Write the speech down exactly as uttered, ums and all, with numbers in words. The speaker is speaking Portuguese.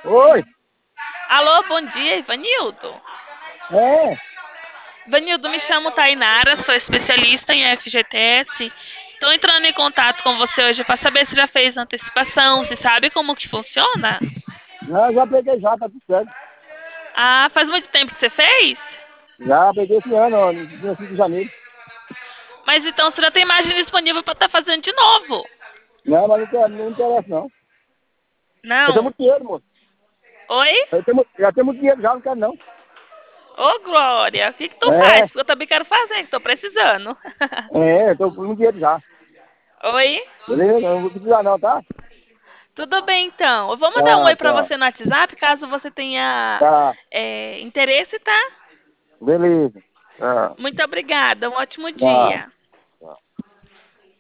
Oi, Alô, bom dia, Ivanildo. é, Ivanildo, me chamo Tainara, sou especialista em F G T S. Estou entrando em contato com você hoje para saber se já fez antecipação, se sabe como que funciona. já, já peguei já, tá tudo certo. Ah, faz muito tempo que você fez? Já peguei esse ano, ó, no dia cinco de janeiro. Mas então você já tem imagem disponível para estar fazendo de novo. Não, mas não, quero- não interessa não. Eu tenho Não? muito dinheiro, moço. Oi? Eu tenho, mu- já tenho muito dinheiro já, não quero não. Ô, Glória, o que que tu faz? É, Porque eu também quero fazer, que estou precisando. é, eu tô com muito dinheiro já. Oi? Beleza? Não vou precisar não, tá? Tudo bem, então. Eu vou mandar um Tá, oi para tá, você no WhatsApp, caso você tenha tá. é, interesse, tá? Beleza. Tá, Muito obrigada. Um ótimo tá. dia.